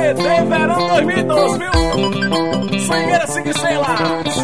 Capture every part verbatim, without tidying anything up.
C D Verão dois mil e doze, viu? Swingueira Cinco Estrelas.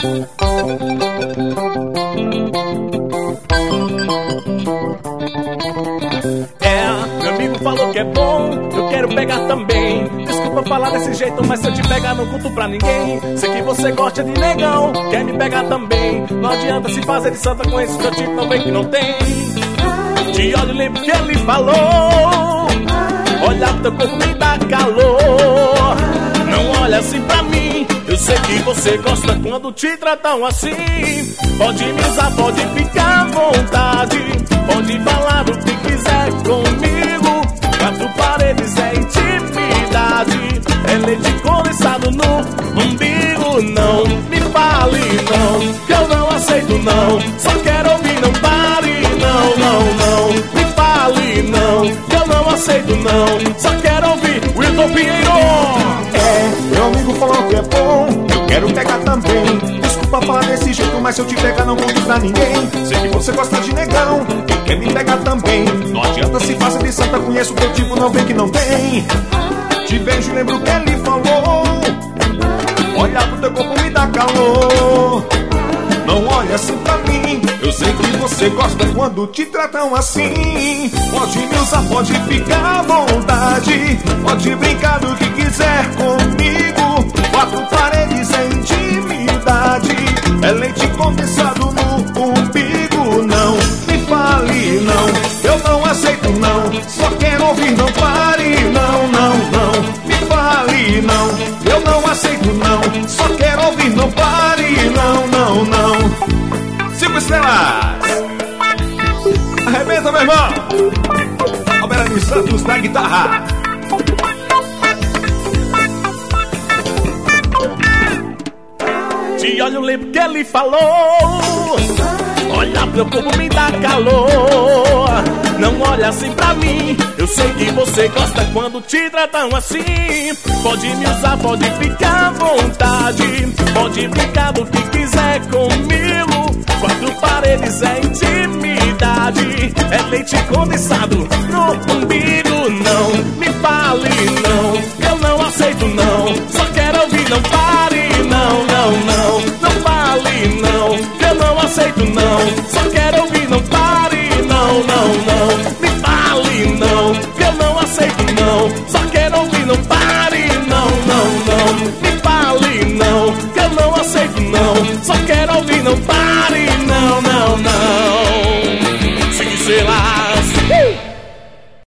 É, meu amigo falou que é bom, eu quero pegar também. Desculpa falar desse jeito, mas se eu te pegar não conto pra ninguém. Sei que você gosta de negão, quer me pegar também. Não adianta se fazer de santa com esse seu tipo, não vem que não tem. De olho lembro que ele falou, olha teu corpo me dá calor. Não olha assim pra mim, eu sei que você gosta quando te tratam assim. Pode me usar, pode ficar à vontade, pode falar o que quiser comigo. Quatro paredes é intimidade, é leite condensado no umbigo. Não me fale não, que eu não aceito não. Só quero ouvir, não pare, não, não, não. Me fale não, que eu não aceito não. Só quero ouvir Wilton Pinheiro. É, meu amigo falou que é bom, eu quero pegar também. Desculpa falar desse jeito, mas se eu te pegar não conto pra ninguém. Sei que você gosta de negão, e quer me pegar também. Não adianta se fazer de santa, conheço o teu tipo, não vem que não tem. Te vejo e lembro que ele falou, olha pro teu corpo me dá calor. Não olha assim pra mim, eu sei que você gosta quando te tratam assim. Pode me usar, pode ficar à vontade, pode brincar do que quiser comigo. Quatro paredes é intimidade, é leite condensado no umbigo. Não me fale não, eu não aceito não. Só quero ouvir, não pare, não, não, não. Me fale não, eu não aceito não. Só quero ouvir, não pare, não, não, não. Cinco estrelas. Arrebenta, meu irmão. Alberto Santos na guitarra. De olho lembro que ele falou, olha meu corpo me dá calor. Não olha assim pra mim, eu sei que você gosta quando te tratam assim. Pode me usar, pode ficar à vontade, pode brincar do que quiser comigo. Quatro paredes é intimidade, é leite condensado no umbigo. Não